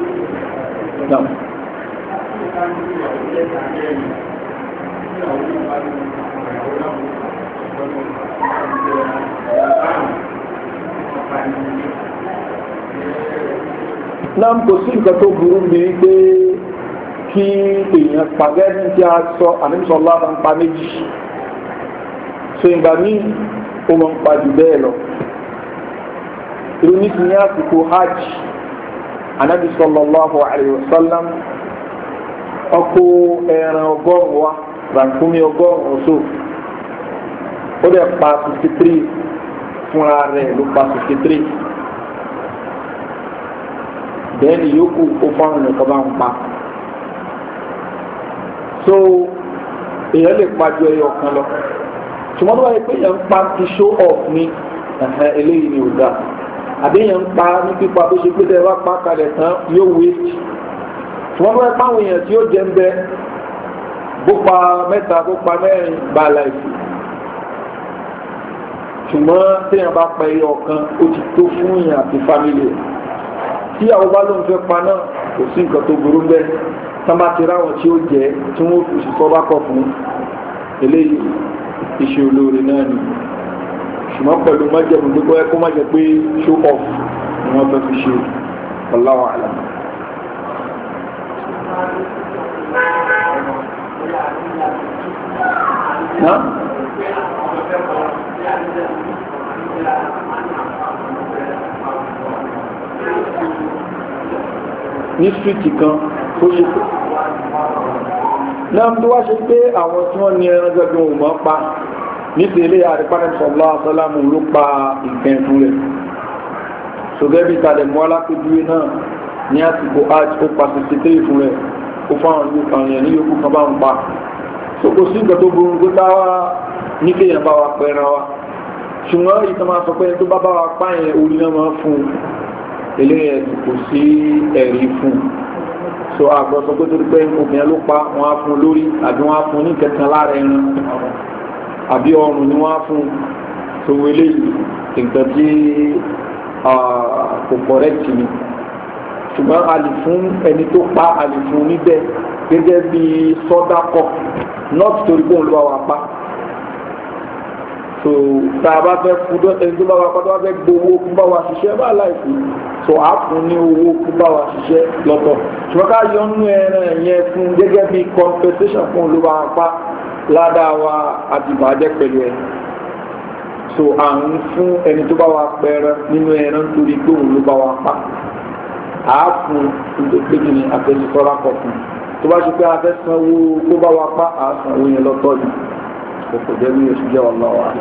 náà kò sí nǹkan tó burú bí wípé kí èèyàn pàgẹ́ ní tí a sọ àníṣọ́lá máa ń pa méjì so ìgbà míì ó máa ń pa jù bẹ́ẹ̀ lọ irú nísìnyí ní àsìkò hajj Ànábì sallallahu alayhi wa sallam ọkọ̀ ẹran ọgọ́rùn-ún wa rànkúnmí ọgọ́rùn-ún so ó dẹ̀ pa 53 fúnra rẹ̀ ló pa 53 bẹ́ẹ̀ni yòókù ó fọ́nrán nìkan bá ń pa so èèyàn lè pàjọ ẹyọ kan lọ ṣùgbọ́n tó wáyé pé èèyàn ń pa ti show off ní eléyìí ni ò dáa àbíyàn ń pa ní pípa tó ṣe pé tẹ́ wá pa kalẹ̀ tán yóò waste ṣùgbọ́n bá pàwọn èèyàn tí ó jẹ́ ń bẹ bó pa mẹ́ta bó pa mẹ́rin bá láìsí ṣùgbọ́n téèyàn bá pa ẹyọ ọ̀kan ó ti tó fún èèyàn àti fámìlì tí àwọn bá lóun fẹ́ pa náà kò sí nǹkan tó burú bẹ́ẹ̀ tán bá ti ráwọn tí ó jẹ́ tí wọ́n fi sọ́ bá kọ̀ fún eléyìí iṣẹ́ olóore náà ni ṣùgbọ́n pẹ̀lú májẹ̀mú gbogbo ẹ̀kọ́ má jẹ́ pé show off ni wọ́n fẹ́ fi ṣe wallahu a'lam. Náà ní street kan tó ṣe pé náà tó wá ṣe pé àwọn tí wọ́n ní ẹran gẹ́gẹ́ wọn mọ́ pa nítorí àrípánẹ́sọ̀lá àṣọ́lámù ló pa ìgbẹ̀n fún rẹ̀ ṣògẹ́ bí tàdẹ̀ mọ́ alápẹ́júwé náà ní àsìkò arch ó pa 63 fún rẹ̀ ó fáwọn èèyàn ní yókù kan bá ń pa so kò sí nǹkan tó burú kó táwa ní kéèyàn bá wa pẹran wa ṣùgbọ́n ìtàn máa sọ pé tó bá wa pa yẹn orí náà máa fún eléyẹ kò sí ẹ̀rí fún so àgbọ̀ sọ pé torí pé obìnrin ló pa wọn á fún lórí àbí wọn á fún ní kẹtàn lára ẹran àbí ọrùn ni wọ́n á fún tó wọlé nǹkan tí kò correct ni ṣùgbọ́n a lè fún ẹni tó pa a lè fún níbẹ̀ gẹ́gẹ́ bí sọ́dákọ̀ not torí pé òun ló bá wa pa so tá a bá fẹ́ fún ẹni tó bá wa pa tó bá fẹ́ gbowó fún bá wa ṣiṣẹ́ bá láìsí so a fún ní owó fún bá wa ṣiṣẹ́ lọ́tọ̀ ṣùgbọ́n ká yọ nínú ẹran yẹn fún gẹ́gẹ́ bí compensation fún òun ló bá wa pa ládàá wa àdìbàjẹ́ pẹ̀lú ẹ̀ so à ń fún ẹni tó bá wa pẹ̀rẹ̀ nínú ẹran torí pé òun ló bá wa pa à á fún nítorí ní àfẹnusọ́ra kọ̀ fún tó bá ṣe pé afẹ́sanwó tó bá wa pa à á sanwó yẹn lọ́tọ̀ ni kò kò jẹ́ bí oṣù jẹ́ ọ̀la wa.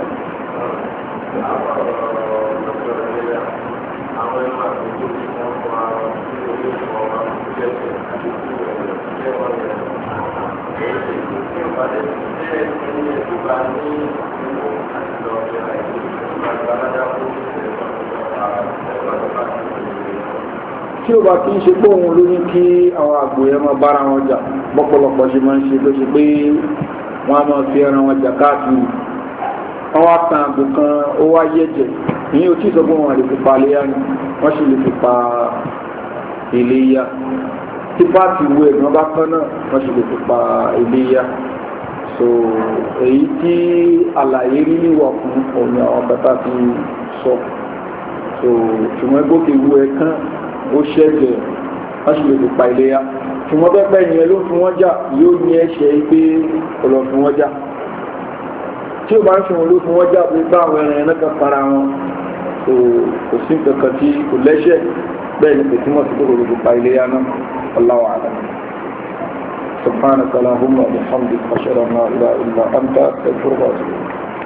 Tí ó bá kí ń ṣe pé òun ló ní kí àwọn àgbò yẹn máa bára wọn jà bọ́pọ̀lọpọ̀ ṣe máa ń ṣe ló ṣe pé wọ́n á máa fi ẹran wọn jà káàkiri wọ́n wá tan àgbò kan ó wá yẹ̀jẹ̀ ìyẹn ò tí ì sọ pé wọ́n lè fi pa léyà ni wọ́n sì lè fi pa iléyà tí páàtì wo ẹ̀gbọ́n bá tán náà wọ́n sì lè fi pa iléyà so èyí tí àlàyé rí níwọ̀ fún òun àwọn bàtà ti sọ so ṣùgbọ́n gbókè wo ẹ̀ kán ó ṣẹ́jẹ̀ wọ́n sì lè fi pa iléyà ṣùgbọ́n pẹ́pẹ́ ìyẹn ló fún wọ́n jà yóò ní ẹ̀ṣẹ̀ pé ọ̀lọ́ fún wọ́n jà tí ó bá ń ṣòwò ló fún wọ́n jà pé bá àwọn ẹran ẹ̀nà kan para wọn kò sí kankan tí kò lẹ́ṣẹ̀ bẹ́ẹ̀ ni kò túmọ̀ sí kòkòrò fi pa iléyà náà Allahu a'lam. سبحانك اللهم وبحمدك أشهد أن لا إله إلا أنت أستغفرك وأتوب إليك